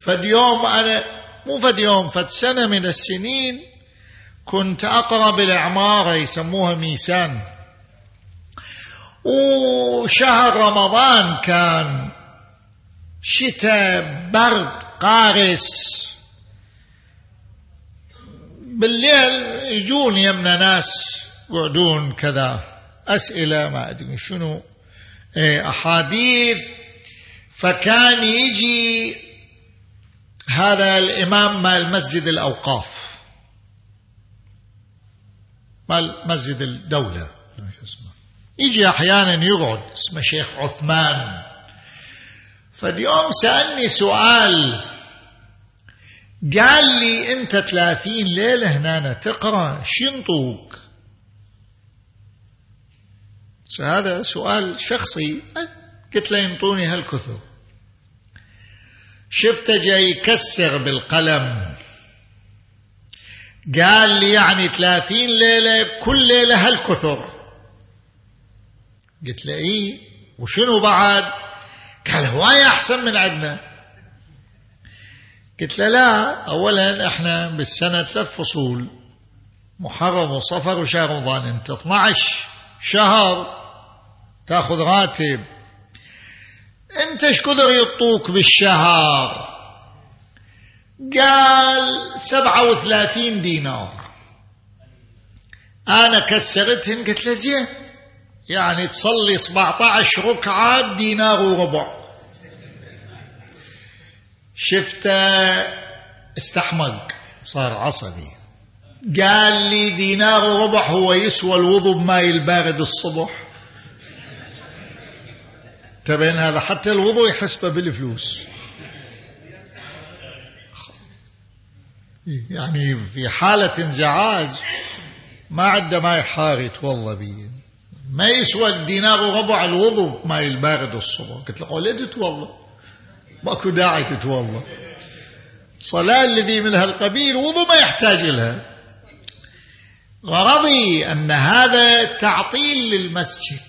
فد يوم أنا مو فد يوم، فد سنة من السنين كنت أقرأ بالإعمارة يسموها ميسان، وشهر رمضان كان شتاء برد قارس، بالليل يجون يمنا ناس يقعدون كذا أسئلة ما أدري شنو أحاديث، فكان يجي هذا الإمام مال مسجد الأوقاف مال مسجد الدولة، يجي أحيانا يقعد، اسمه شيخ عثمان. فاليوم سألني سؤال، قال لي أنت 30 ليلة هنا تقرأ شنطوك؟ هذا سؤال شخصي. قلت له ينطوني هالكثر. شفته جاي يكسر بالقلم، قال لي يعني 30 ليلة كل ليلة هالكثر؟ قلت له إيه، وشنو بعد؟ قال هواية أحسن من عندنا. قلت له لا، أولا احنا بالسنة 3 فصول، محرم وصفر وشهر رمضان، انت 12 شهر تاخذ راتب، انت ايش قدر يعطوك بالشهر؟ قال 37 دينار. انا كسرتهن، قلت له زين، يعني تصلي 17 ركعة دينار وربع. شفته استحمق، صار عصبي. قال لي دينار وربع هو يسوى الوضوء بماء البارد الصبح؟ تبين هذا حتى الوضوء يحسبه بالفلوس، يعني في حالة انزعاج ما عنده ماء حار يتوضا به، ما يسوى الدينار وربع الوضوء ماء البارد الصبح. قلت له ليه تتوضا؟ ماكو داعي تتوضا، صلاة الذي من هالقبيل وضوء ما يحتاج لها. غرضي أن هذا تعطيل للمسجد،